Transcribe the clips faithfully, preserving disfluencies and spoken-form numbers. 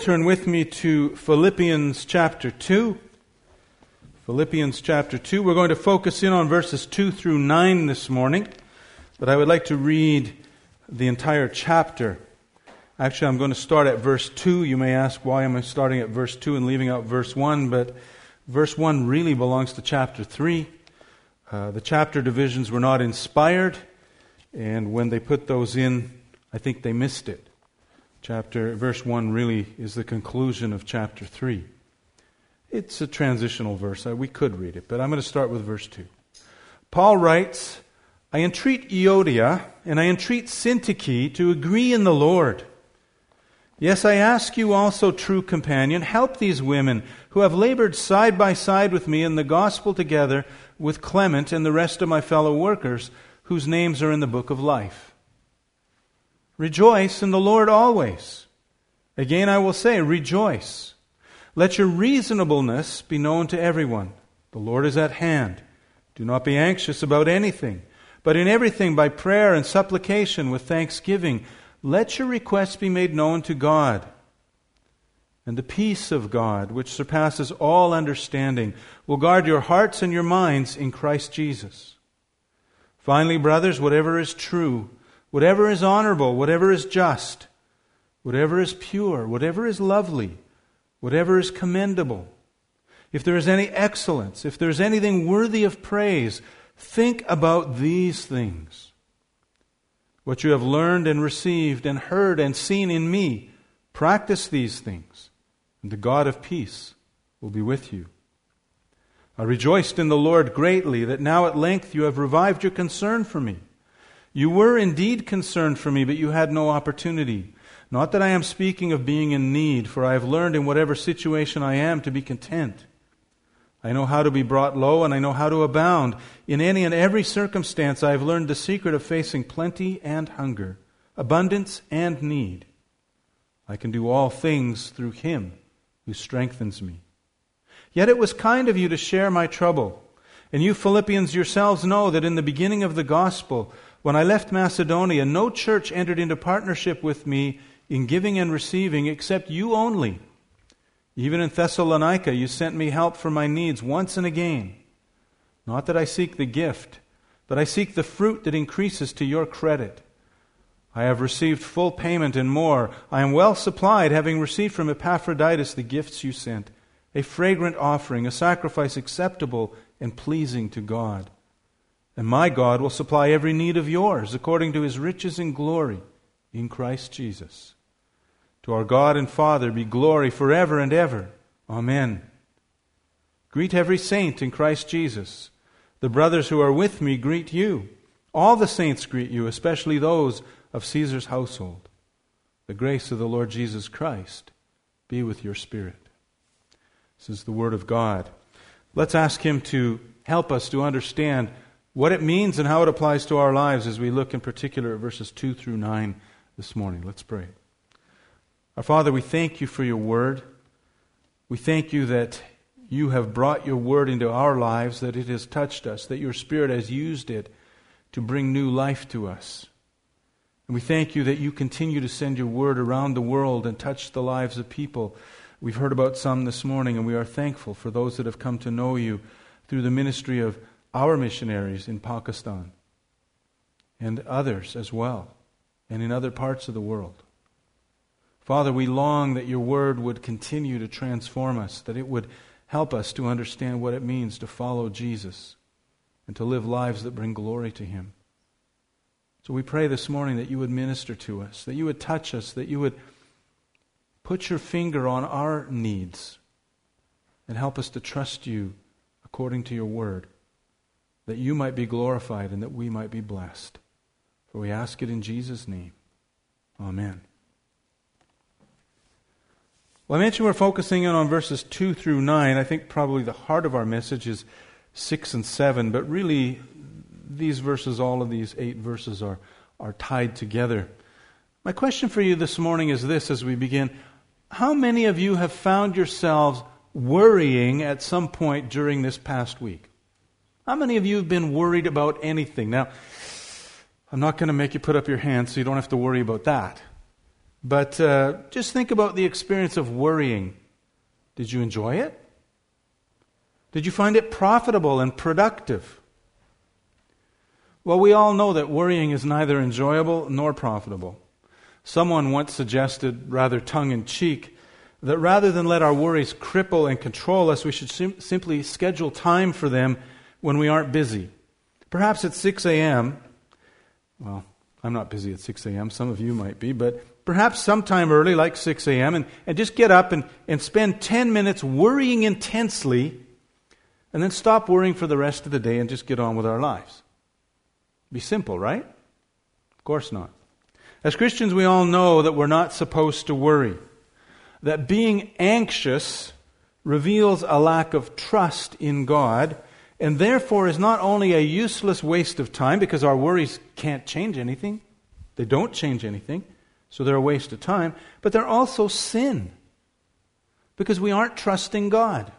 turn with me to Philippians chapter two. Philippians chapter two. We're going to focus in on verses two through nine this morning, but I would like to read the entire chapter. Actually, I'm going to start at verse two. You may ask, why am I starting at verse two and leaving out verse one? But verse one really belongs to chapter three. Uh, the chapter divisions were not inspired, and when they put those in, I think they missed it. Chapter verse one really is the conclusion of chapter three. It's a transitional verse. We could read it, but I'm going to start with verse two. Paul writes, I entreat Euodia and I entreat Syntyche to agree in the Lord. Yes, I ask you also, true companion, help these women who have labored side by side with me in the gospel together with Clement and the rest of my fellow workers whose names are in the book of life. Rejoice in the Lord always. Again I will say, rejoice. Let your reasonableness be known to everyone. The Lord is at hand. Do not be anxious about anything, but in everything by prayer and supplication with thanksgiving, let your requests be made known to God. And the peace of God, which surpasses all understanding, will guard your hearts and your minds in Christ Jesus. Finally, brothers, whatever is true, whatever is honorable, whatever is just, whatever is pure, whatever is lovely, whatever is commendable, if there is any excellence, if there is anything worthy of praise, think about these things. What you have learned and received and heard and seen in me, practice these things, and the God of peace will be with you. I rejoiced in the Lord greatly that now at length you have revived your concern for me. You were indeed concerned for me, but you had no opportunity. Not that I am speaking of being in need, for I have learned in whatever situation I am to be content. I know how to be brought low, and I know how to abound. In any and every circumstance I have learned the secret of facing plenty and hunger, abundance and need. I can do all things through Him who strengthens me. Yet it was kind of you to share my trouble. And you Philippians yourselves know that in the beginning of the gospel, when I left Macedonia, no church entered into partnership with me in giving and receiving except you only. Even in Thessalonica, you sent me help for my needs once and again. Not that I seek the gift, but I seek the fruit that increases to your credit. I have received full payment and more. I am well supplied, having received from Epaphroditus the gifts you sent, a fragrant offering, a sacrifice acceptable and pleasing to God. And my God will supply every need of yours according to His riches in glory in Christ Jesus. To our God and Father be glory forever and ever. Amen. Greet every saint in Christ Jesus. The brothers who are with me greet you. All the saints greet you, especially those of Caesar's household. The grace of the Lord Jesus Christ be with your spirit. This is the word of God. Let's ask Him to help us to understand what it means and how it applies to our lives as we look in particular at verses two through nine this morning. Let's pray. Our Father, we thank you for your word. We thank you that you have brought your word into our lives, that it has touched us, that your Spirit has used it to bring new life to us. And we thank you that you continue to send your word around the world and touch the lives of people. We've heard about some this morning, and we are thankful for those that have come to know you through the ministry of our missionaries in Pakistan and others as well, and in other parts of the world. Father, we long that your word would continue to transform us, that it would help us to understand what it means to follow Jesus and to live lives that bring glory to Him. So we pray this morning that you would minister to us, that you would touch us, that you would put your finger on our needs and help us to trust you according to your word, that you might be glorified and that we might be blessed. For we ask it in Jesus' name. Amen. Well, I mentioned we're focusing in on verses two through nine. I think probably the heart of our message is six and seven, but really these verses, all of these eight verses are, are tied together. My question for you this morning is this as we begin. How many of you have found yourselves worrying at some point during this past week? How many of you have been worried about anything? Now, I'm not going to make you put up your hands so you don't have to worry about that. But uh, just think about the experience of worrying. Did you enjoy it? Did you find it profitable and productive? Well, we all know that worrying is neither enjoyable nor profitable. Someone once suggested, rather tongue-in-cheek, that rather than let our worries cripple and control us, we should sim- simply schedule time for them when we aren't busy. Perhaps at six a.m., well, I'm not busy at six a.m., some of you might be, but perhaps sometime early, like six a.m., and, and just get up and, and spend ten minutes worrying intensely, and then stop worrying for the rest of the day and just get on with our lives. Be simple, right? Of course not. As Christians, we all know that we're not supposed to worry. That being anxious reveals a lack of trust in God, and therefore is not only a useless waste of time, because our worries can't change anything. They don't change anything, so they're a waste of time, but they're also sin, because we aren't trusting God.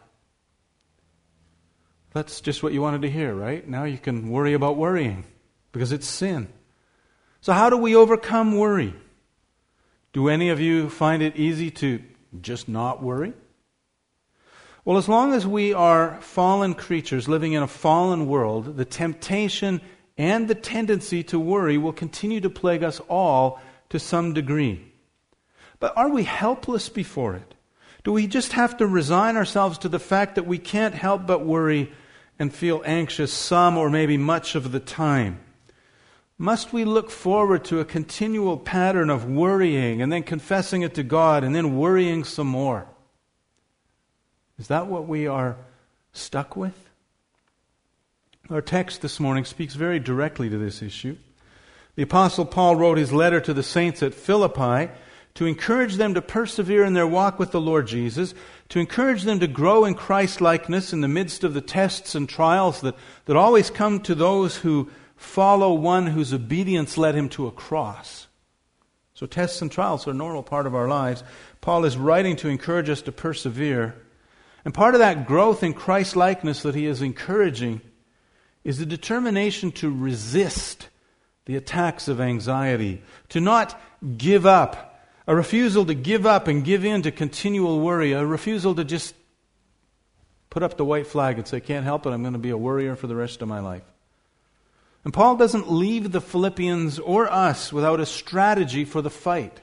That's just what you wanted to hear, right? Now you can worry about worrying, because it's sin. So how do we overcome worry? Do any of you find it easy to just not worry? Well, as long as we are fallen creatures living in a fallen world, the temptation and the tendency to worry will continue to plague us all to some degree. But are we helpless before it? Do we just have to resign ourselves to the fact that we can't help but worry and feel anxious some or maybe much of the time? Must we look forward to a continual pattern of worrying and then confessing it to God and then worrying some more? Is that what we are stuck with? Our text this morning speaks very directly to this issue. The Apostle Paul wrote his letter to the saints at Philippi to encourage them to persevere in their walk with the Lord Jesus, to encourage them to grow in Christ-likeness in the midst of the tests and trials that, that always come to those who follow one whose obedience led him to a cross. So tests and trials are a normal part of our lives. Paul is writing to encourage us to persevere. And part of that growth in Christ-likeness that he is encouraging is the determination to resist the attacks of anxiety, to not give up, a refusal to give up and give in to continual worry, a refusal to just put up the white flag and say, can't help it, I'm going to be a worrier for the rest of my life. And Paul doesn't leave the Philippians or us without a strategy for the fight.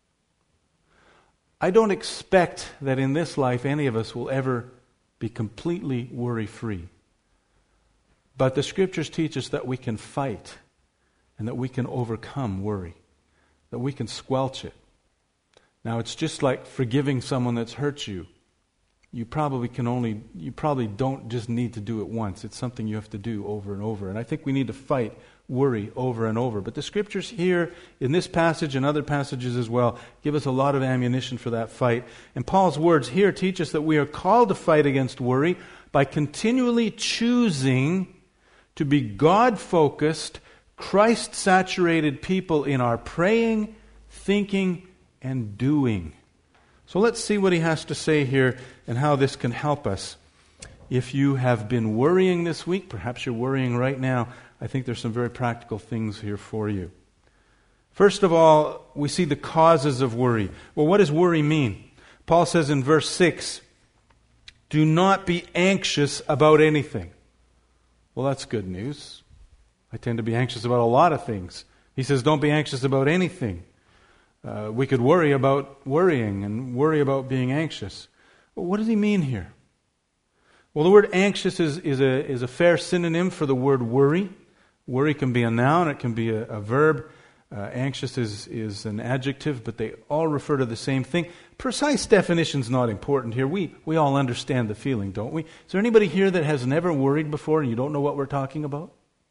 I don't expect that in this life any of us will ever be completely worry-free. But the Scriptures teach us that we can fight and that we can overcome worry, that we can squelch it. Now, it's just like forgiving someone that's hurt you. You probably can only, you probably don't just need to do it once. It's something you have to do over and over. And I think we need to fight worry over and over. But the Scriptures here, in this passage and other passages as well, give us a lot of ammunition for that fight. And Paul's words here teach us that we are called to fight against worry by continually choosing to be God-focused, Christ-saturated people in our praying, thinking, and doing. So let's see what he has to say here and how this can help us. If you have been worrying this week, perhaps you're worrying right now, I think there's some very practical things here for you. First of all, we see the causes of worry. Well, what does worry mean? Paul says in verse six, do not be anxious about anything. Well, that's good news. I tend to be anxious about a lot of things. He says don't be anxious about anything. Uh, we could worry about worrying and worry about being anxious. Well, what does he mean here? Well, the word anxious is, is, a, is a fair synonym for the word worry. Worry can be a noun, it can be a, a verb. Uh, anxious is, is an adjective, but they all refer to the same thing. Precise definition's not important here. We, we all understand the feeling, don't we? Is there anybody here that has never worried before and you don't know what we're talking about?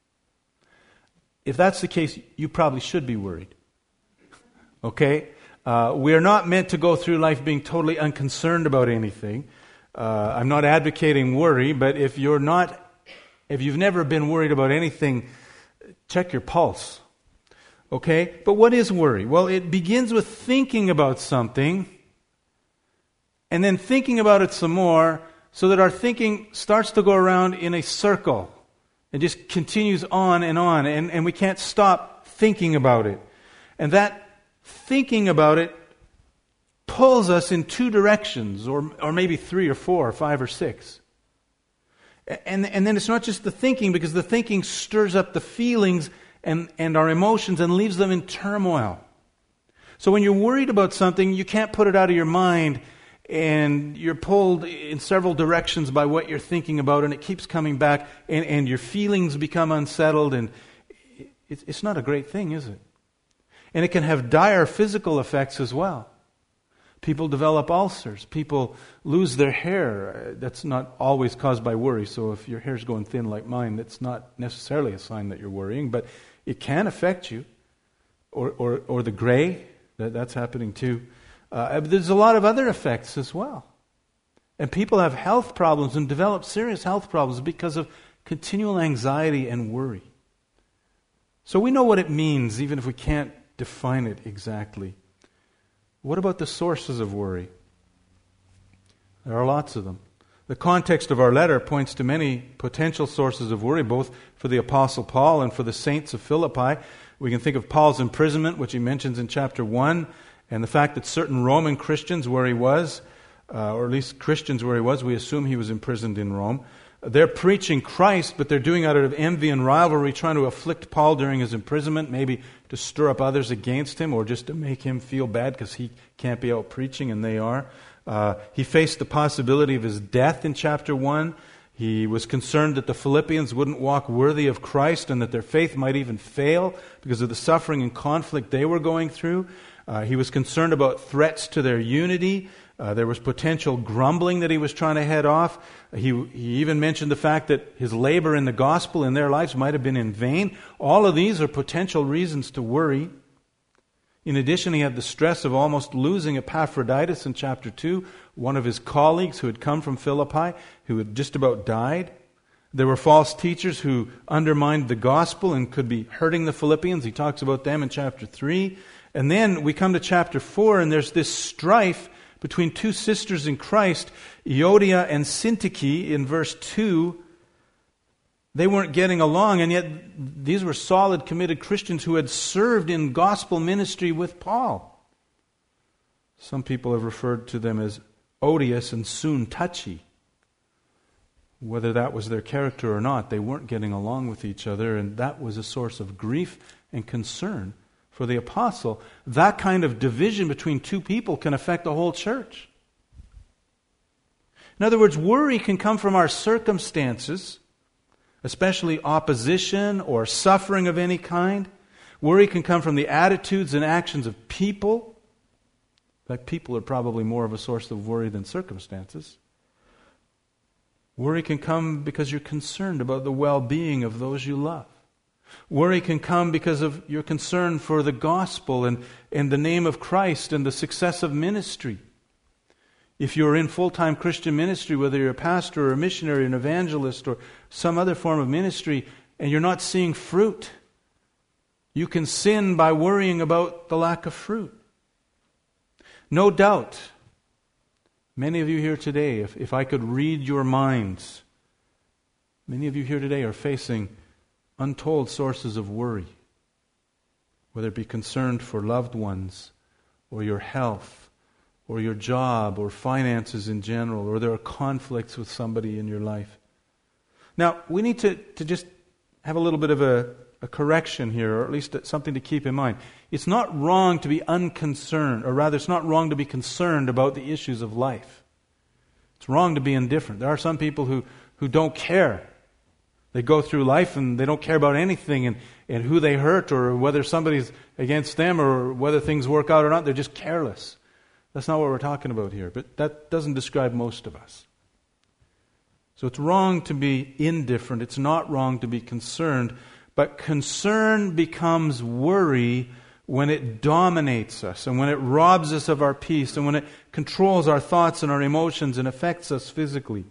If that's the case, you probably should be worried. Okay? Uh, we are not meant to go through life being totally unconcerned about anything. Uh, I'm not advocating worry, but if you're not, if you've never been worried about anything, check your pulse. Okay? But what is worry? Well, it begins with thinking about something and then thinking about it some more so that our thinking starts to go around in a circle and just continues on and on, and, and we can't stop thinking about it. And that thinking about it pulls us in two directions, or or maybe three or four or five or six. And, and then it's not just the thinking, because the thinking stirs up the feelings and, and our emotions and leaves them in turmoil. So when you're worried about something, you can't put it out of your mind, and you're pulled in several directions by what you're thinking about, and it keeps coming back, and, and your feelings become unsettled, and it's, it's not a great thing, is it? And it can have dire physical effects as well. People develop ulcers. People lose their hair. That's not always caused by worry. So if your hair's going thin like mine, that's not necessarily a sign that you're worrying, but it can affect you. Or or, or the gray, that, that's happening too. Uh, there's a lot of other effects as well. And people have health problems and develop serious health problems because of continual anxiety and worry. So we know what it means, even if we can't define it exactly. What about the sources of worry? There are lots of them. The context of our letter points to many potential sources of worry, both for the Apostle Paul and for the saints of Philippi. We can think of Paul's imprisonment, which he mentions in chapter one, and the fact that certain Roman Christians where he was, uh, or at least Christians where he was, we assume he was imprisoned in Rome. They're preaching Christ, but they're doing it out of envy and rivalry, trying to afflict Paul during his imprisonment, maybe to stir up others against him, or just to make him feel bad because he can't be out preaching and they are. Uh, he faced the possibility of his death in chapter one. He was concerned that the Philippians wouldn't walk worthy of Christ and that their faith might even fail because of the suffering and conflict they were going through. Uh, he was concerned about threats to their unity. Uh, there was potential grumbling that he was trying to head off. He, he even mentioned the fact that his labor in the gospel in their lives might have been in vain. All of these are potential reasons to worry. In addition, he had the stress of almost losing Epaphroditus in chapter two, one of his colleagues who had come from Philippi, who had just about died. There were false teachers who undermined the gospel and could be hurting the Philippians. He talks about them in chapter three. And then we come to chapter four, and there's this strife between two sisters in Christ, Euodia and Syntyche, in verse two. They weren't getting along, and yet these were solid, committed Christians who had served in gospel ministry with Paul. Some people have referred to them as odious and soon touchy. Whether that was their character or not, they weren't getting along with each other, and that was a source of grief and concern for the apostle. That kind of division between two people can affect the whole church. In other words, worry can come from our circumstances, especially opposition or suffering of any kind. Worry can come from the attitudes and actions of people. In fact, people are probably more of a source of worry than circumstances. Worry can come because you're concerned about the well-being of those you love. Worry can come because of your concern for the gospel and, and the name of Christ and the success of ministry. If you're in full-time Christian ministry, whether you're a pastor or a missionary, an evangelist, or some other form of ministry, and you're not seeing fruit, you can sin by worrying about the lack of fruit. No doubt, many of you here today, if, if I could read your minds, many of you here today are facing untold sources of worry, whether it be concerned for loved ones, or your health, or your job, or finances in general, or there are conflicts with somebody in your life. Now, we need to, to just have a little bit of a, a correction here, or at least something to keep in mind. It's not wrong to be unconcerned, or rather, it's not wrong to be concerned about the issues of life. It's wrong to be indifferent. There are some people who, who don't care. They go through life and they don't care about anything and, and who they hurt or whether somebody's against them or whether things work out or not. They're just careless. That's not what we're talking about here. But that doesn't describe most of us. So it's wrong to be indifferent. It's not wrong to be concerned. But concern becomes worry when it dominates us and when it robs us of our peace and when it controls our thoughts and our emotions and affects us physically.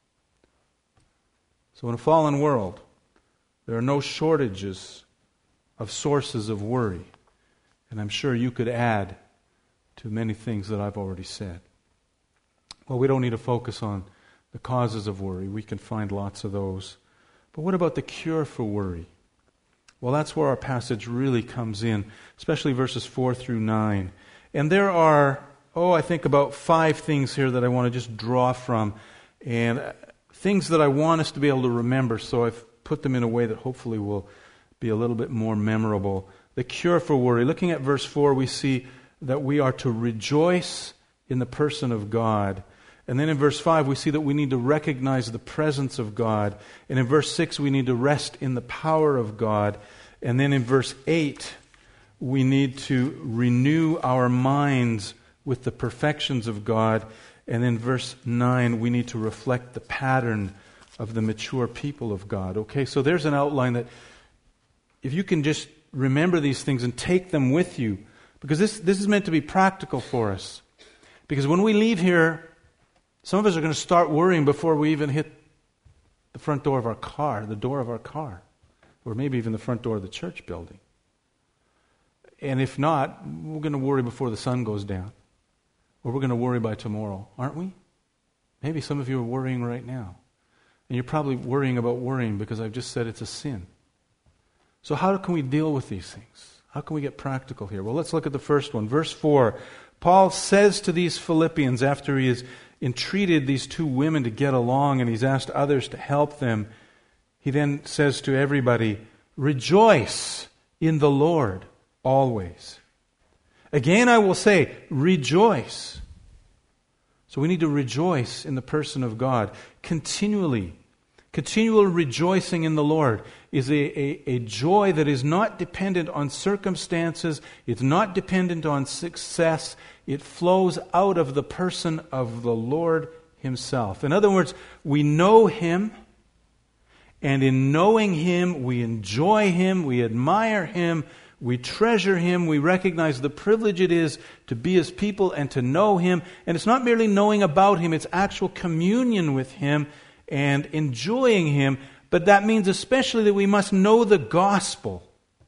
So in a fallen world, there are no shortages of sources of worry. And I'm sure you could add to many things that I've already said. Well, we don't need to focus on the causes of worry. We can find lots of those. But what about the cure for worry? Well, that's where our passage really comes in, especially verses four through nine. And there are, oh, I think about five things here that I want to just draw from, and things that I want us to be able to remember, so I've put them in a way that hopefully will be a little bit more memorable. The cure for worry. Looking at verse four, we see that we are to rejoice in the person of God. And then in verse five, we see that we need to recognize the presence of God. And in verse six, we need to rest in the power of God. And then in verse eight, we need to renew our minds with the perfections of God. And in verse nine, we need to reflect the pattern of the mature people of God. Okay, so there's an outline that if you can just remember these things and take them with you, because this, this is meant to be practical for us. Because when we leave here, some of us are going to start worrying before we even hit the front door of our car, the door of our car, or maybe even the front door of the church building. And if not, we're going to worry before the sun goes down. Or we're going to worry by tomorrow, aren't we? Maybe some of you are worrying right now. And you're probably worrying about worrying because I've just said it's a sin. So how can we deal with these things? How can we get practical here? Well, let's look at the first one. Verse four. Paul says to these Philippians, after he has entreated these two women to get along and he's asked others to help them, he then says to everybody, rejoice in the Lord always. Again, I will say, rejoice. So we need to rejoice in the person of God continually. Continual rejoicing in the Lord is a, a, a joy that is not dependent on circumstances. It's not dependent on success. It flows out of the person of the Lord Himself. In other words, we know Him, and in knowing Him, we enjoy Him, we admire Him, we treasure Him, we recognize the privilege it is to be His people and to know Him. And it's not merely knowing about Him, it's actual communion with Him and enjoying Him. But that means especially that we must know the gospel.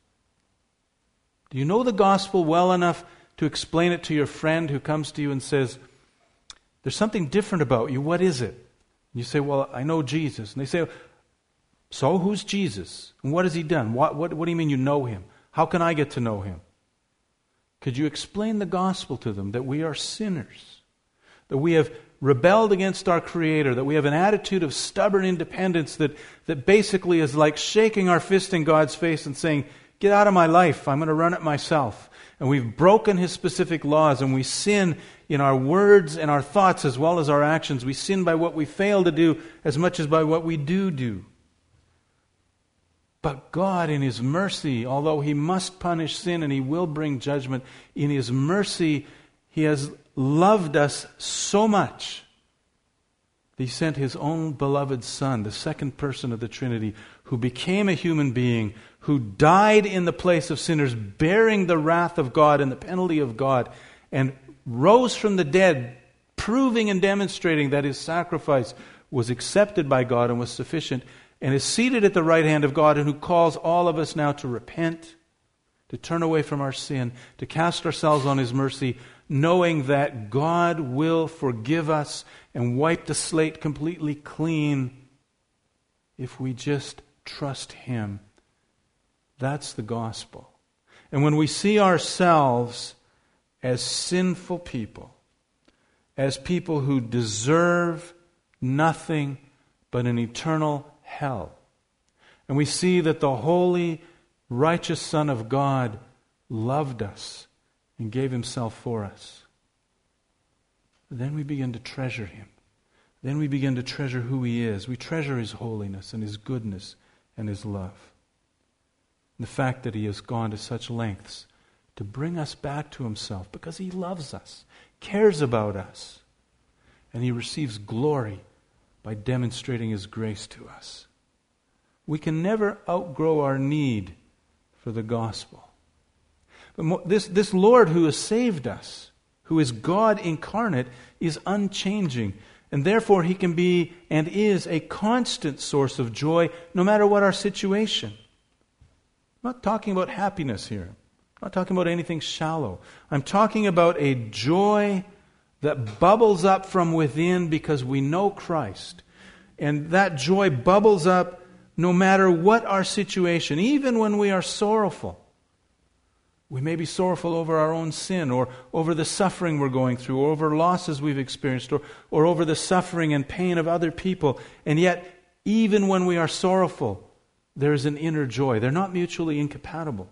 Do you know the gospel well enough to explain it to your friend who comes to you and says, there's something different about you, what is it? And you say, well, I know Jesus. And they say, so who's Jesus? And what has He done? What, what, what do you mean you know Him? How can I get to know Him? Could you explain the gospel to them, that we are sinners, that we have rebelled against our Creator, that we have an attitude of stubborn independence that, that basically is like shaking our fist in God's face and saying, get out of my life, I'm going to run it myself. And we've broken His specific laws, and we sin in our words and our thoughts as well as our actions. We sin by what we fail to do as much as by what we do do. But God, in His mercy, although He must punish sin and He will bring judgment, in His mercy, He has loved us so much that He sent His own beloved Son, the second person of the Trinity, who became a human being, who died in the place of sinners, bearing the wrath of God and the penalty of God, and rose from the dead, proving and demonstrating that His sacrifice was accepted by God and was sufficient, and is seated at the right hand of God, and who calls all of us now to repent, to turn away from our sin, to cast ourselves on His mercy, knowing that God will forgive us and wipe the slate completely clean if we just trust Him. That's the gospel. And when we see ourselves as sinful people, as people who deserve nothing but an eternal hell, and we see that the holy, righteous Son of God loved us and gave Himself for us, then we begin to treasure Him. Then we begin to treasure who He is. We treasure His holiness and His goodness and His love. And the fact that He has gone to such lengths to bring us back to Himself because He loves us, cares about us, and He receives glory by demonstrating His grace to us. We can never outgrow our need for the gospel. But this, this Lord who has saved us, who is God incarnate, is unchanging. And therefore He can be and is a constant source of joy no matter what our situation. I'm not talking about happiness here. I'm not talking about anything shallow. I'm talking about a joy that bubbles up from within because we know Christ. And that joy bubbles up no matter what our situation, even when we are sorrowful. We may be sorrowful over our own sin, or over the suffering we're going through, or over losses we've experienced, or, or over the suffering and pain of other people. And yet, even when we are sorrowful, there is an inner joy. They're not mutually incompatible.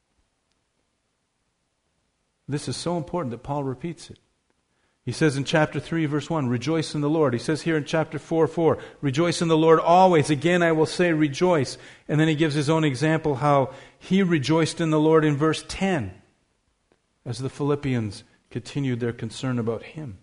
This is so important that Paul repeats it. He says in chapter three, verse one, rejoice in the Lord. He says here in chapter four, four, rejoice in the Lord always. Again, I will say rejoice. And then he gives his own example how he rejoiced in the Lord in verse ten, as the Philippians continued their concern about him.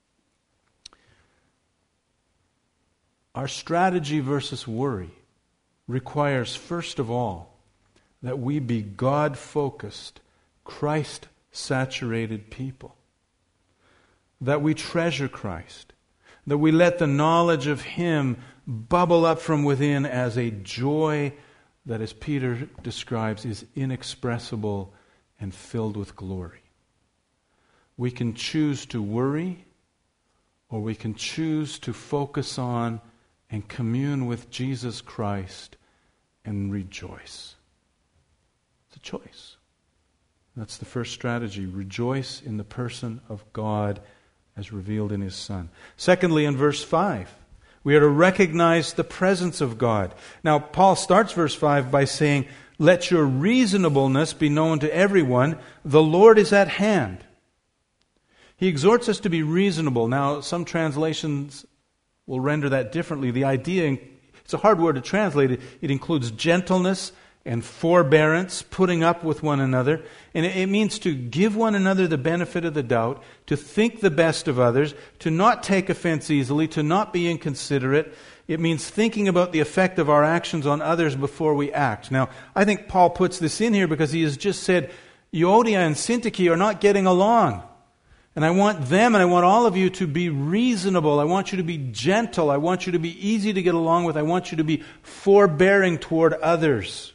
Our strategy versus worry requires, first of all, that we be God-focused, Christ-saturated people. That we treasure Christ. That we let the knowledge of Him bubble up from within as a joy that, as Peter describes, is inexpressible and filled with glory. We can choose to worry, or we can choose to focus on and commune with Jesus Christ and rejoice. It's a choice. That's the first strategy. Rejoice in the person of God as revealed in His Son. Secondly, in verse five, we are to recognize the presence of God. Now, Paul starts verse five by saying, let your reasonableness be known to everyone. The Lord is at hand. He exhorts us to be reasonable. Now, some translations will render that differently. The idea, it's a hard word to translate. It, it includes gentleness and forbearance, putting up with one another. And it, it means to give one another the benefit of the doubt, to think the best of others, to not take offense easily, to not be inconsiderate. It means thinking about the effect of our actions on others before we act. Now, I think Paul puts this in here because he has just said, Euodia and Syntyche are not getting along. And I want them and I want all of you to be reasonable. I want you to be gentle. I want you to be easy to get along with. I want you to be forbearing toward others.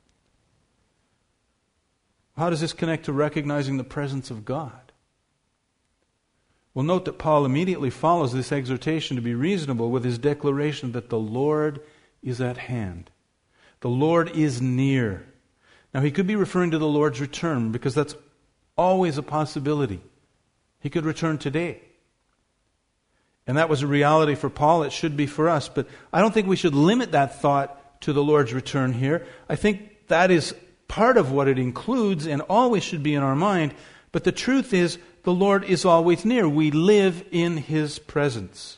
How does this connect to recognizing the presence of God? Well, note that Paul immediately follows this exhortation to be reasonable with his declaration that the Lord is at hand. The Lord is near. Now, he could be referring to the Lord's return because that's always a possibility. He could return today. And that was a reality for Paul. It should be for us. But I don't think we should limit that thought to the Lord's return here. I think that is part of what it includes and always should be in our mind. But the truth is, the Lord is always near. We live in His presence.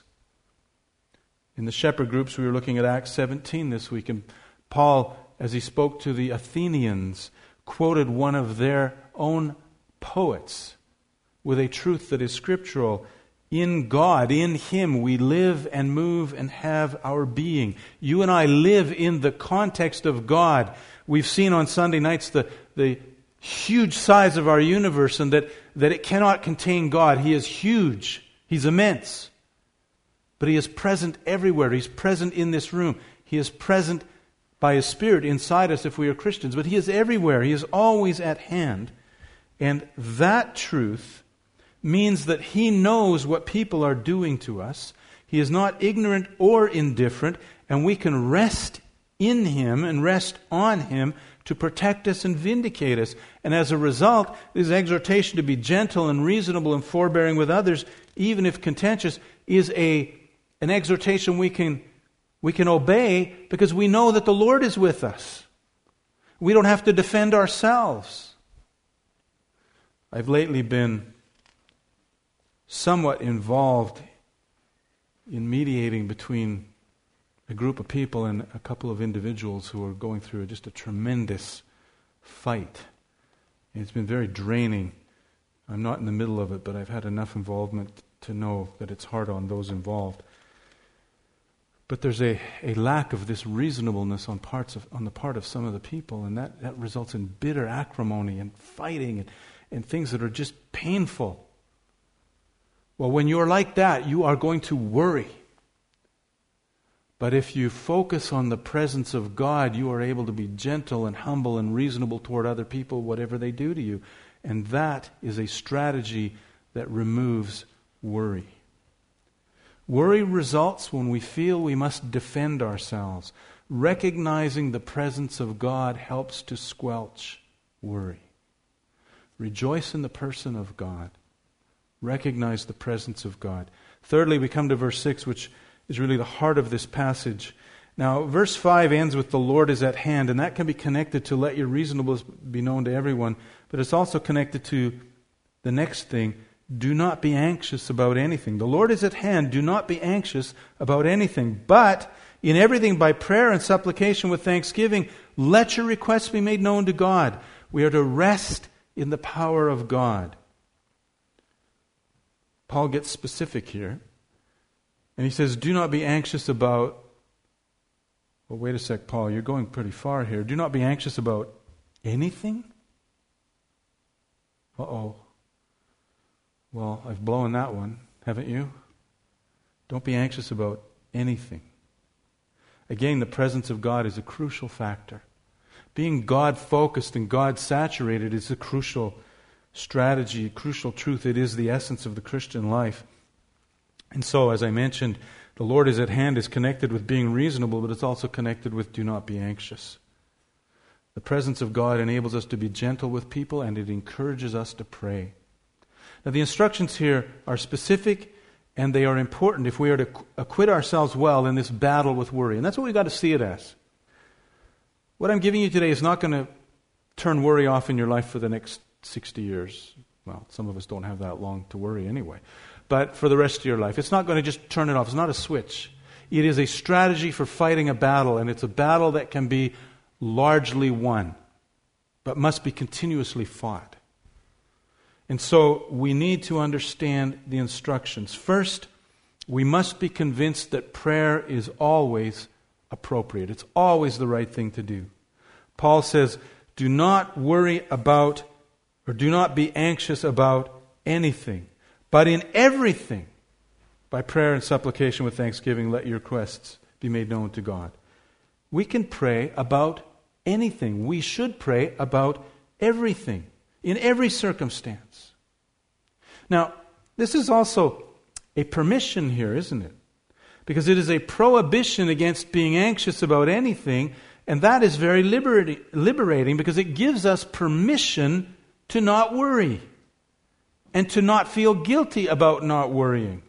In the shepherd groups, we were looking at Acts seventeen this week. And Paul, as he spoke to the Athenians, quoted one of their own poets with a truth that is scriptural. In God, in Him, we live and move and have our being. You and I live in the context of God. We've seen on Sunday nights the, the huge size of our universe and that, that it cannot contain God. He is huge. He's immense. But He is present everywhere. He's present in this room. He is present by His Spirit inside us if we are Christians. But He is everywhere. He is always at hand. And that truth means that He knows what people are doing to us. He is not ignorant or indifferent, and we can rest in Him and rest on Him to protect us and vindicate us. And as a result, this exhortation to be gentle and reasonable and forbearing with others, even if contentious, is a an exhortation we can we can obey because we know that the Lord is with us. We don't have to defend ourselves. I've lately been somewhat involved in mediating between a group of people and a couple of individuals who are going through just a tremendous fight. And it's been very draining. I'm not in the middle of it, but I've had enough involvement to know that it's hard on those involved. But there's a, a lack of this reasonableness on parts of on the part of some of the people, and that, that results in bitter acrimony and fighting and, and things that are just painful. Well, when you're like that, you are going to worry. But if you focus on the presence of God, you are able to be gentle and humble and reasonable toward other people, whatever they do to you. And that is a strategy that removes worry. Worry results when we feel we must defend ourselves, recognizing the presence of God helps to squelch worry. Rejoice in the person of God. Recognize the presence of God. Thirdly, we come to verse six, which is really the heart of this passage. Now, verse five ends with the Lord is at hand, and that can be connected to let your reasonableness be known to everyone, but it's also connected to the next thing, do not be anxious about anything. The Lord is at hand, do not be anxious about anything, but in everything by prayer and supplication with thanksgiving, let your requests be made known to God. We are to rest in the power of God. Paul gets specific here, and he says, do not be anxious about, well, wait a sec, Paul, you're going pretty far here. Do not be anxious about anything? Uh-oh. Well, I've blown that one, haven't you? Don't be anxious about anything. Again, the presence of God is a crucial factor. Being God-focused and God-saturated is a crucial strategy, a crucial truth. It is the essence of the Christian life. And so, as I mentioned, the Lord is at hand is connected with being reasonable, but it's also connected with do not be anxious. The presence of God enables us to be gentle with people, and it encourages us to pray. Now, the instructions here are specific, and they are important if we are to acquit ourselves well in this battle with worry. And that's what we've got to see it as. What I'm giving you today is not going to turn worry off in your life for the next sixty years. Well, some of us don't have that long to worry anyway. But for the rest of your life, it's not going to just turn it off. It's not a switch. It is a strategy for fighting a battle, and it's a battle that can be largely won, but must be continuously fought. And so we need to understand the instructions. First, we must be convinced that prayer is always appropriate. It's always the right thing to do. Paul says, do not worry about, or do not be anxious about anything, but in everything, by prayer and supplication with thanksgiving, let your requests be made known to God. We can pray about anything. We should pray about everything, in every circumstance. Now, this is also a permission here, isn't it? Because it is a prohibition against being anxious about anything, and that is very liberating, liberating because it gives us permission to not worry and to not feel guilty about not worrying.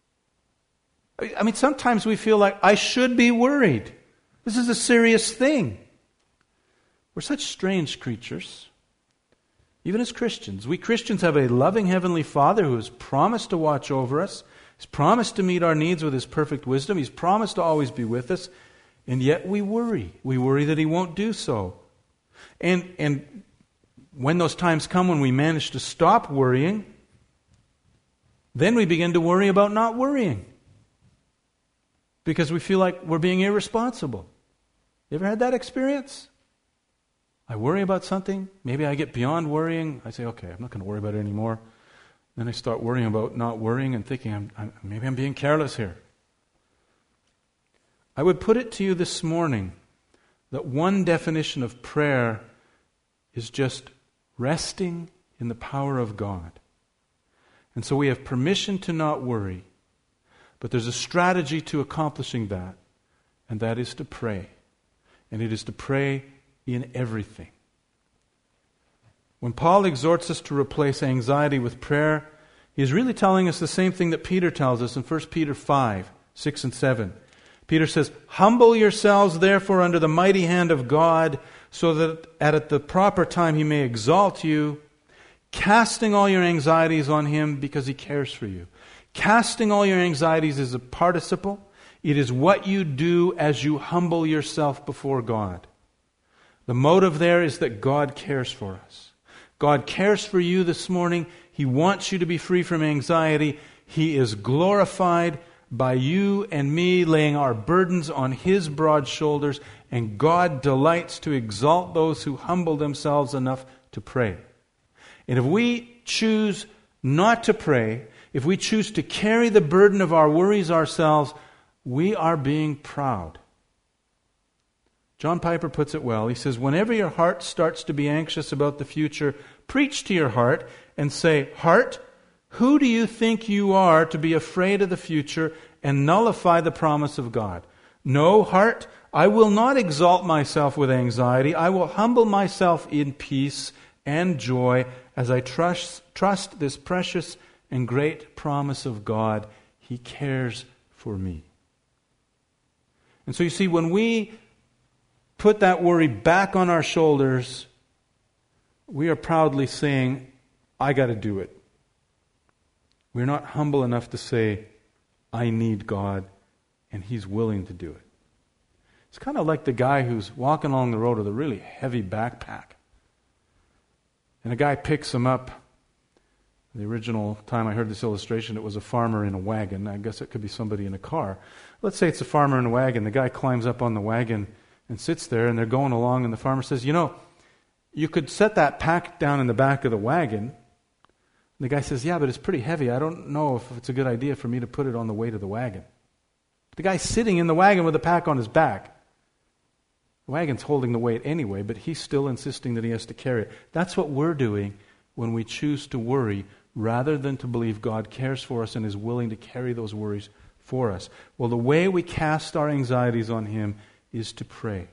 I mean, sometimes we feel like, I should be worried. This is a serious thing. We're such strange creatures. Even as Christians. We Christians have a loving Heavenly Father who has promised to watch over us. He's promised to meet our needs with His perfect wisdom. He's promised to always be with us. And yet we worry. We worry that He won't do so. And, and when those times come when we manage to stop worrying, then we begin to worry about not worrying. Because we feel like we're being irresponsible. You ever had that experience? I worry about something. Maybe I get beyond worrying. I say, okay, I'm not going to worry about it anymore. Then I start worrying about not worrying and thinking, I'm, I'm, maybe I'm being careless here. I would put it to you this morning that one definition of prayer is just resting in the power of God. And so we have permission to not worry. But there's a strategy to accomplishing that, and that is to pray. And it is to pray in everything. When Paul exhorts us to replace anxiety with prayer, he is really telling us the same thing that Peter tells us in First Peter five, six and seven. Peter says, humble yourselves therefore under the mighty hand of God, so that at the proper time He may exalt you, casting all your anxieties on Him because He cares for you. Casting all your anxieties is a participle. It is what you do as you humble yourself before God. The motive there is that God cares for us. God cares for you this morning. He wants you to be free from anxiety. He is glorified by you and me laying our burdens on His broad shoulders, and God delights to exalt those who humble themselves enough to pray. And if we choose not to pray, if we choose to carry the burden of our worries ourselves, we are being proud. John Piper puts it well. He says, whenever your heart starts to be anxious about the future, preach to your heart and say, heart, who do you think you are to be afraid of the future and nullify the promise of God? No, heart, I will not exalt myself with anxiety. I will humble myself in peace and joy as I trust, trust this precious and great promise of God. He cares for me. And so you see, when we put that worry back on our shoulders, we are proudly saying, I got to do it. We're not humble enough to say, I need God, and He's willing to do it. It's kind of like the guy who's walking along the road with a really heavy backpack. And a guy picks him up. The original time I heard this illustration, it was a farmer in a wagon. I guess it could be somebody in a car. Let's say it's a farmer in a wagon. The guy climbs up on the wagon and sits there, and they're going along, and the farmer says, you know, you could set that pack down in the back of the wagon. And the guy says, yeah, but it's pretty heavy. I don't know if it's a good idea for me to put it on the weight of the wagon. The guy's sitting in the wagon with the pack on his back. The wagon's holding the weight anyway, but he's still insisting that he has to carry it. That's what we're doing when we choose to worry rather than to believe God cares for us and is willing to carry those worries for us. Well, the way we cast our anxieties on Him is to pray.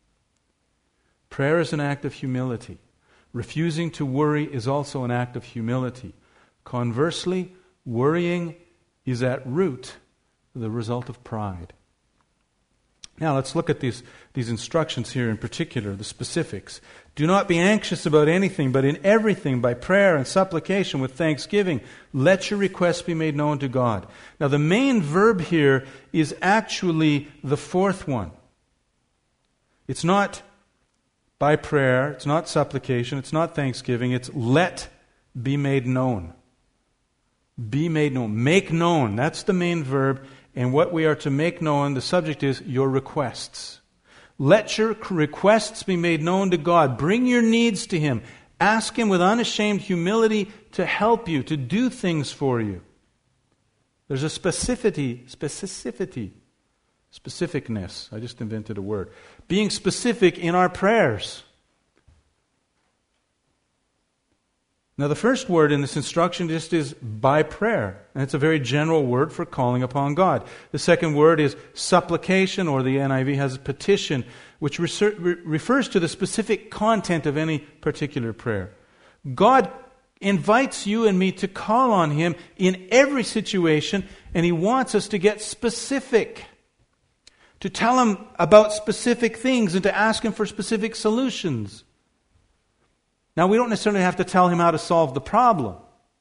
Prayer is an act of humility. Refusing to worry is also an act of humility. Conversely, worrying is at root the result of pride. Now let's look at these, these instructions here in particular, the specifics. Do not be anxious about anything, but in everything, by prayer and supplication with thanksgiving, let your requests be made known to God. Now the main verb here is actually the fourth one. It's not by prayer, it's not supplication, it's not thanksgiving, it's let be made known. Be made known. Make known. That's the main verb. And what we are to make known, the subject is your requests. Let your requests be made known to God. Bring your needs to Him. Ask Him with unashamed humility to help you, to do things for you. There's a specificity, specificity, specificness. I just invented a word. Being specific in our prayers. Now the first word in this instruction just is by prayer. And it's a very general word for calling upon God. The second word is supplication, or the N I V has petition, which refers to the specific content of any particular prayer. God invites you and me to call on Him in every situation, and He wants us to get specific. To tell Him about specific things and to ask Him for specific solutions. Now, we don't necessarily have to tell Him how to solve the problem.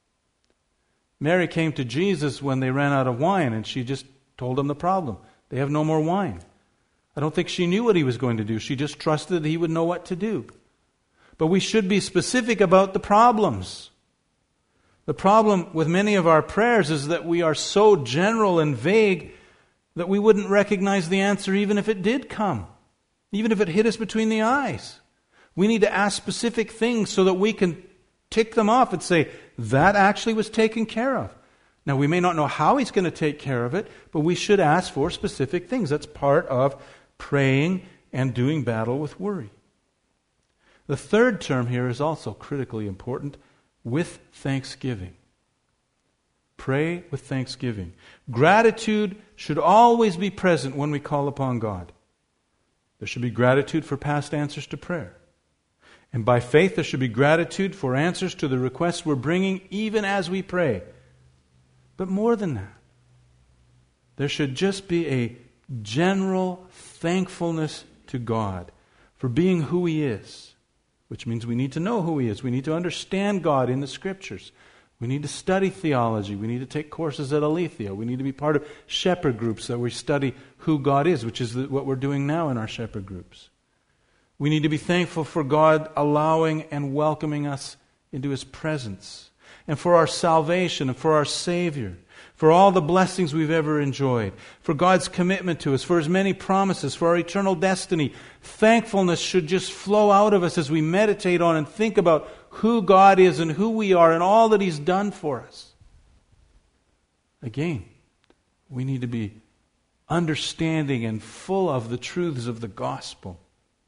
Mary came to Jesus when they ran out of wine, and she just told Him the problem. They have no more wine. I don't think she knew what He was going to do. She just trusted that He would know what to do. But we should be specific about the problems. The problem with many of our prayers is that we are so general and vague that we wouldn't recognize the answer even if it did come, even if it hit us between the eyes. We need to ask specific things so that we can tick them off and say, that actually was taken care of. Now, we may not know how He's going to take care of it, but we should ask for specific things. That's part of praying and doing battle with worry. The third term here is also critically important, with thanksgiving. Pray with thanksgiving. Gratitude should always be present when we call upon God. There should be gratitude for past answers to prayer. And by faith, there should be gratitude for answers to the requests we're bringing even as we pray. But more than that, there should just be a general thankfulness to God for being who He is, which means we need to know who He is. We need to understand God in the Scriptures. We need to study theology. We need to take courses at Aletheia. We need to be part of shepherd groups that we study who God is, which is what we're doing now in our shepherd groups. We need to be thankful for God allowing and welcoming us into His presence, and for our salvation and for our Savior, for all the blessings we've ever enjoyed, for God's commitment to us, for His many promises, for our eternal destiny. Thankfulness should just flow out of us as we meditate on and think about who God is and who we are and all that He's done for us. Again, we need to be understanding and full of the truths of the gospel.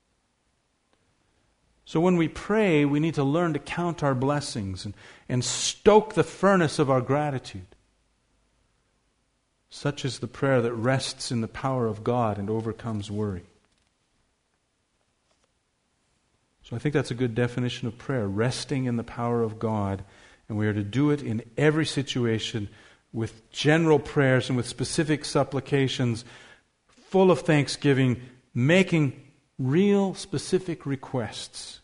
So when we pray, we need to learn to count our blessings and, and stoke the furnace of our gratitude. Such is the prayer that rests in the power of God and overcomes worry. So I think that's a good definition of prayer, resting in the power of God. And we are to do it in every situation with general prayers and with specific supplications, full of thanksgiving, making real specific requests.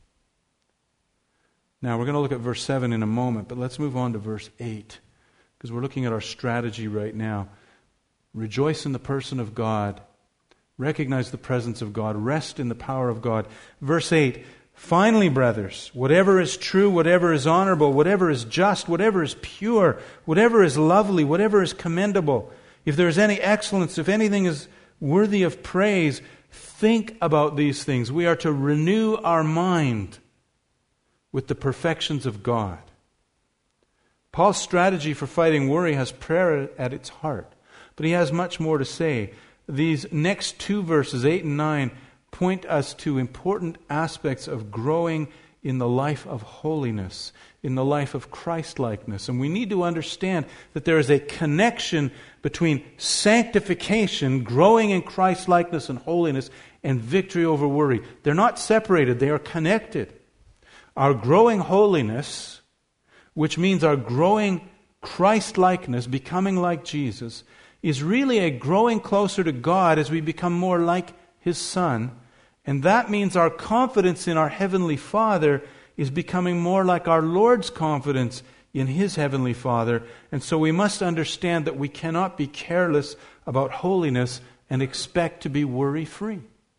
Now we're going to look at verse seven in a moment, but let's move on to verse eight, because we're looking at our strategy right now. Rejoice in the person of God. Recognize the presence of God. Rest in the power of God. Verse eight, finally, brothers, whatever is true, whatever is honorable, whatever is just, whatever is pure, whatever is lovely, whatever is commendable, if there is any excellence, if anything is worthy of praise, think about these things. We are to renew our mind with the perfections of God. Paul's strategy for fighting worry has prayer at its heart, but he has much more to say. These next two verses, eight and nine, point us to important aspects of growing in the life of holiness, in the life of Christ-likeness. And we need to understand that there is a connection between sanctification, growing in Christ-likeness and holiness, and victory over worry. They're not separated, they are connected. Our growing holiness, which means our growing Christ-likeness, becoming like Jesus, is really a growing closer to God as we become more like His Son. And that means our confidence in our Heavenly Father is becoming more like our Lord's confidence in His Heavenly Father. And so we must understand that we cannot be careless about holiness and expect to be worry-free.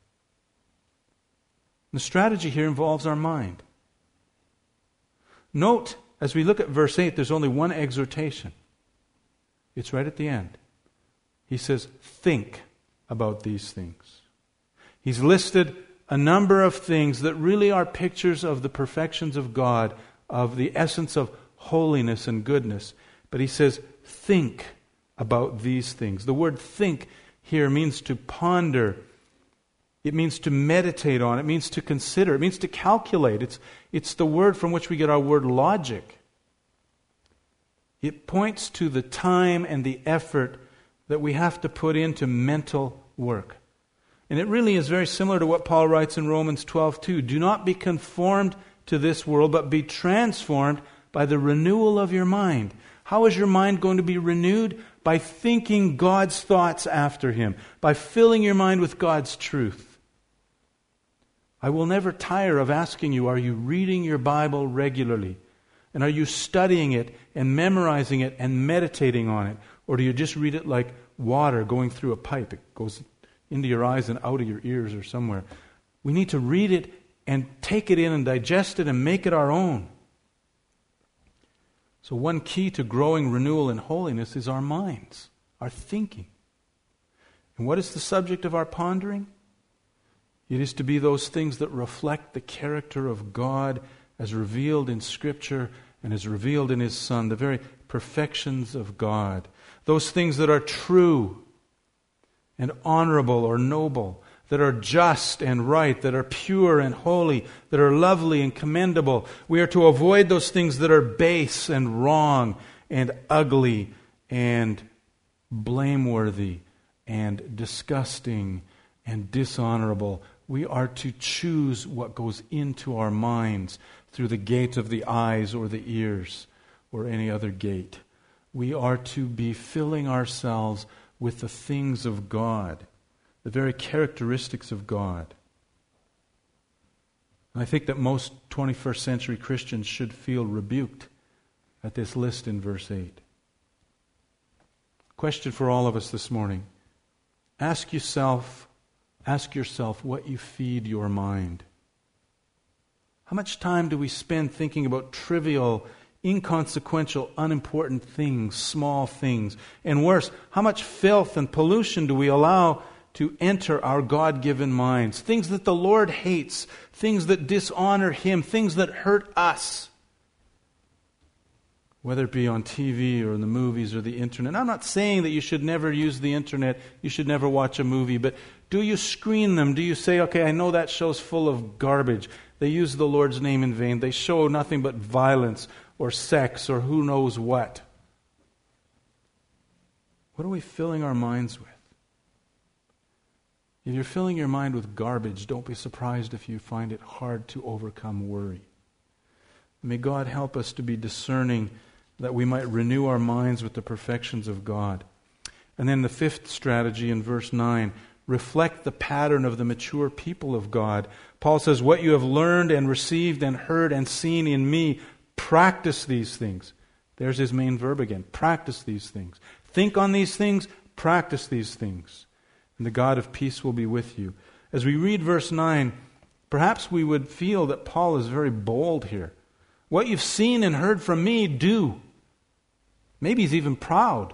The strategy here involves our mind. Note, as we look at verse eight, there's only one exhortation. It's right at the end. He says, think about these things. He's listed a number of things that really are pictures of the perfections of God, of the essence of holiness and goodness. But he says, think about these things. The word think here means to ponder. It means to meditate on. It means to consider. It means to calculate. It's, it's the word from which we get our word logic. It points to the time and the effort that we have to put into mental work. And it really is very similar to what Paul writes in Romans twelve two. Do not be conformed to this world, but be transformed by the renewal of your mind. How is your mind going to be renewed? By thinking God's thoughts after Him, by filling your mind with God's truth. I will never tire of asking you, are you reading your Bible regularly? And are you studying it and memorizing it and meditating on it? Or do you just read it like water going through a pipe? It goes into your eyes and out of your ears or somewhere. We need to read it and take it in and digest it and make it our own. So one key to growing renewal and holiness is our minds, our thinking. And what is the subject of our pondering? It is to be those things that reflect the character of God as revealed in Scripture and as revealed in His Son, the very perfections of God. Those things that are true and honorable or noble, that are just and right, that are pure and holy, that are lovely and commendable. We are to avoid those things that are base and wrong and ugly and blameworthy and disgusting and dishonorable. We are to choose what goes into our minds through the gate of the eyes or the ears or any other gate. We are to be filling ourselves with the things of God, the very characteristics of God. And I think that most twenty-first century Christians should feel rebuked at this list in verse eight. Question for all of us this morning. Ask yourself, ask yourself what you feed your mind. How much time do we spend thinking about trivial, inconsequential, unimportant things, small things? And worse, how much filth and pollution do we allow to enter our God-given minds? Things that the Lord hates, things that dishonor Him, things that hurt us. Whether it be on T V or in the movies or the internet. I'm not saying that you should never use the internet, you should never watch a movie, but do you screen them? Do you say, okay, I know that show's full of garbage. They use the Lord's name in vain. They show nothing but violence or sex or who knows what. What are we filling our minds with? If you're filling your mind with garbage, don't be surprised if you find it hard to overcome worry. May God help us to be discerning, that we might renew our minds with the perfections of God. And then the fifth strategy in verse nine, reflect the pattern of the mature people of God. Paul says, what you have learned and received and heard and seen in me, practice these things. There's his main verb again. Practice these things. Think on these things, practice these things. And the God of peace will be with you. As we read verse nine, perhaps we would feel that Paul is very bold here. What you've seen and heard from me, do. Maybe he's even proud.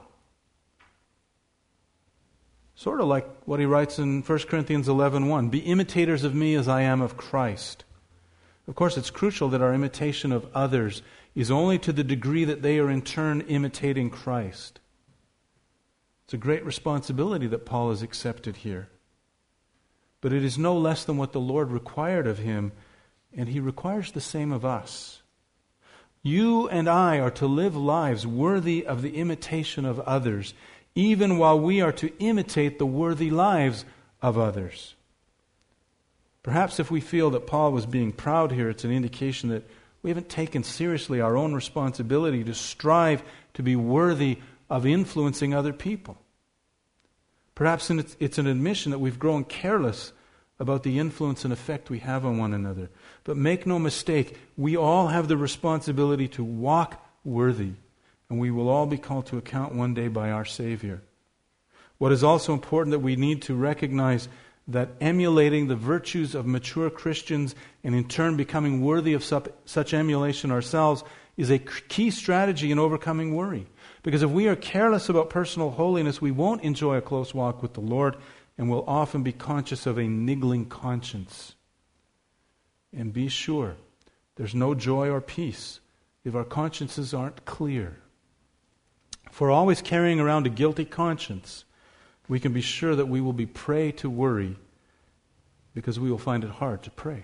Sort of like what he writes in First Corinthians eleven one. Be imitators of me as I am of Christ. Of course, it's crucial that our imitation of others is only to the degree that they are in turn imitating Christ. It's a great responsibility that Paul has accepted here. But it is no less than what the Lord required of him, and he requires the same of us. You and I are to live lives worthy of the imitation of others, even while we are to imitate the worthy lives of others. Perhaps if we feel that Paul was being proud here, it's an indication that we haven't taken seriously our own responsibility to strive to be worthy of influencing other people. Perhaps it's an admission that we've grown careless about the influence and effect we have on one another. But make no mistake, we all have the responsibility to walk worthy, and we will all be called to account one day by our Savior. What is also important that we need to recognize that emulating the virtues of mature Christians and in turn becoming worthy of such emulation ourselves is a key strategy in overcoming worry. Because if we are careless about personal holiness, we won't enjoy a close walk with the Lord and will often be conscious of a niggling conscience. And be sure, there's no joy or peace if our consciences aren't clear. If we're always carrying around a guilty conscience, we can be sure that we will be prey to worry because we will find it hard to pray.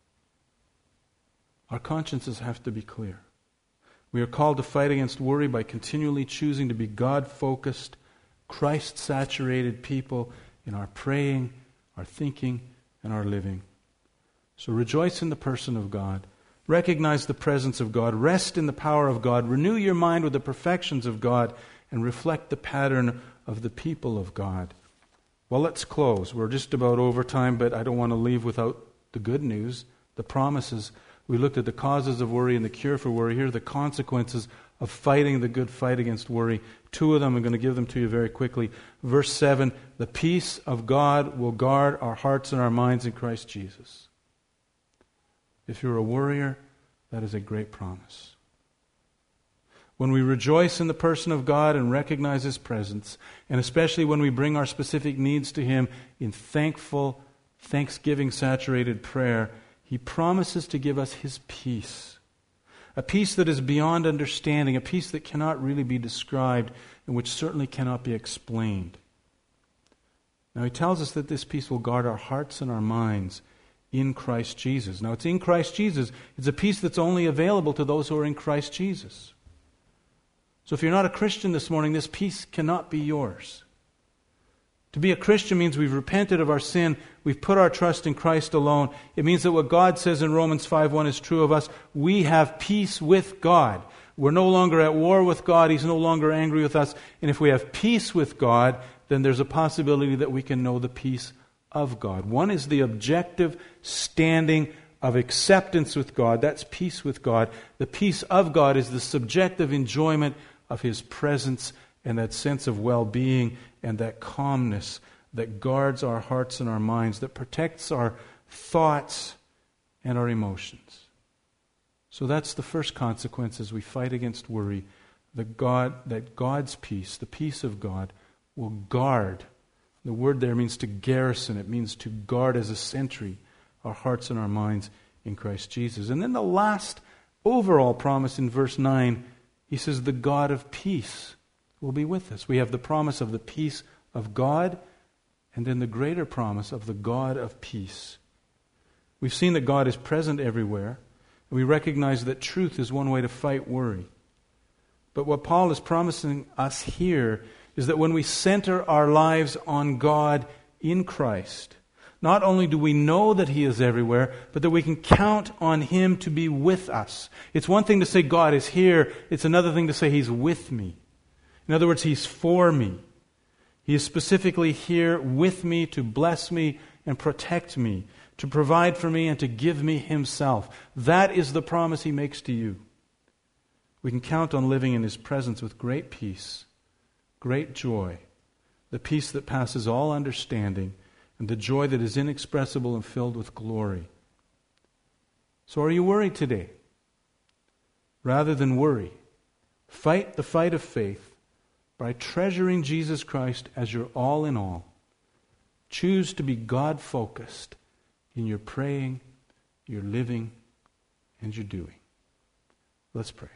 Our consciences have to be clear. We are called to fight against worry by continually choosing to be God-focused, Christ-saturated people in our praying, our thinking, and our living. So rejoice in the person of God. Recognize the presence of God. Rest in the power of God. Renew your mind with the perfections of God and reflect the pattern of the people of God. Well, let's close. We're just about over time, but I don't want to leave without the good news, the promises. We looked at the causes of worry and the cure for worry. Here are the consequences of fighting the good fight against worry. Two of them, I'm going to give them to you very quickly. Verse seven, the peace of God will guard our hearts and our minds in Christ Jesus. If you're a worrier, that is a great promise. When we rejoice in the person of God and recognize His presence, and especially when we bring our specific needs to Him in thankful, thanksgiving-saturated prayer, He promises to give us His peace. A peace that is beyond understanding, a peace that cannot really be described and which certainly cannot be explained. Now He tells us that this peace will guard our hearts and our minds in Christ Jesus. Now it's in Christ Jesus. It's a peace that's only available to those who are in Christ Jesus. So if you're not a Christian this morning, this peace cannot be yours. To be a Christian means we've repented of our sin, we've put our trust in Christ alone. It means that what God says in Romans five one is true of us. We have peace with God. We're no longer at war with God. He's no longer angry with us. And if we have peace with God, then there's a possibility that we can know the peace of God. One is the objective standing of acceptance with God. That's peace with God. The peace of God is the subjective enjoyment of His presence and that sense of well-being and that calmness that guards our hearts and our minds, that protects our thoughts and our emotions. So that's the first consequence as we fight against worry, that God, that God's peace, the peace of God, will guard. The word there means to garrison. It means to guard as a sentry our hearts and our minds in Christ Jesus. And then the last overall promise in verse nine, He says, the God of peace will be with us. We have the promise of the peace of God, and then the greater promise of the God of peace. We've seen that God is present everywhere, and we recognize that truth is one way to fight worry. But what Paul is promising us here is that when we center our lives on God in Christ, not only do we know that He is everywhere, but that we can count on Him to be with us. It's one thing to say God is here. It's another thing to say He's with me. In other words, He's for me. He is specifically here with me to bless me and protect me, to provide for me and to give me Himself. That is the promise He makes to you. We can count on living in His presence with great peace, great joy, the peace that passes all understanding, and the joy that is inexpressible and filled with glory. So are you worried today? Rather than worry, fight the fight of faith by treasuring Jesus Christ as your all in all. Choose to be God-focused in your praying, your living, and your doing. Let's pray.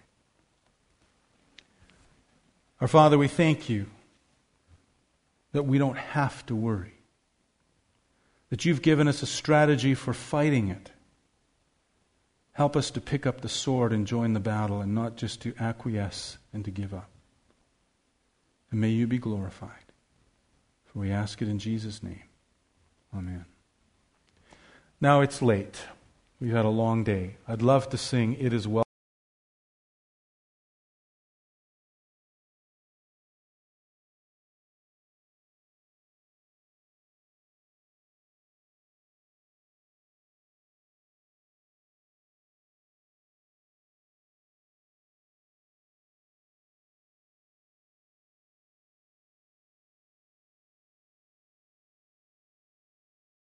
Our Father, we thank You that we don't have to worry, that You've given us a strategy for fighting it. Help us to pick up the sword and join the battle and not just to acquiesce and to give up. And may You be glorified. For we ask it in Jesus' name. Amen. Now it's late. We've had a long day. I'd love to sing It Is Well.